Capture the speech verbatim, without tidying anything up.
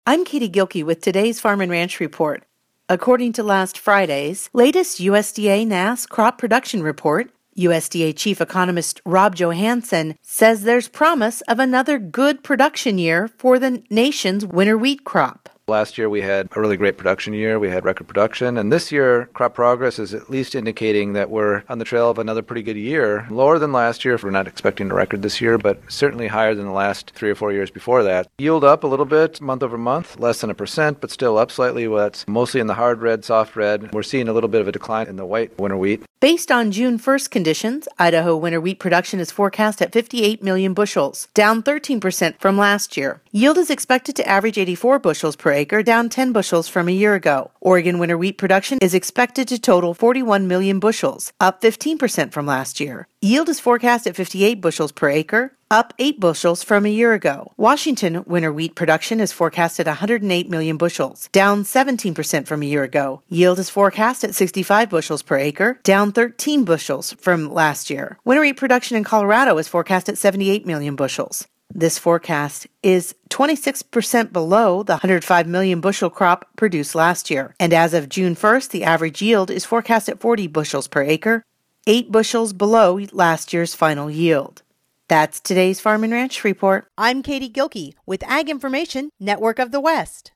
I'm Katie Gilkey with today's Farm and Ranch Report. According to last Friday's latest U S D A N A S crop production report, U S D A Chief Economist Rob Johansson says there's promise of another good production year for the nation's winter wheat crop. Last year we had a really great production year. We had record production. And this year, crop progress is at least indicating that we're on the trail of another pretty good year. Lower than last year. We're not expecting a record this year, but certainly higher than the last three or four years before that. Yield up a little bit month over month, less than a percent, but still up slightly. That's mostly in the hard red, soft red. We're seeing a little bit of a decline in the white winter wheat. Based on June first conditions, Idaho winter wheat production is forecast at fifty-eight million bushels, down thirteen percent from last year. Yield is expected to average eighty-four bushels per acre, down ten bushels from a year ago. Oregon winter wheat production is expected to total forty-one million bushels, up fifteen percent from last year. Yield is forecast at fifty-eight bushels per acre, up eight bushels from a year ago. Washington winter wheat production is forecast at one hundred eight million bushels, down seventeen percent from a year ago. Yield is forecast at sixty-five bushels per acre, down thirteen bushels from last year. Winter wheat production in Colorado is forecast at seventy-eight million bushels. This forecast is twenty-six percent below the one hundred five million bushel crop produced last year. And as of June first, the average yield is forecast at forty bushels per acre, eight bushels below last year's final yield. That's today's Farm and Ranch Report. I'm Katie Gilkey with Ag Information Network of the West.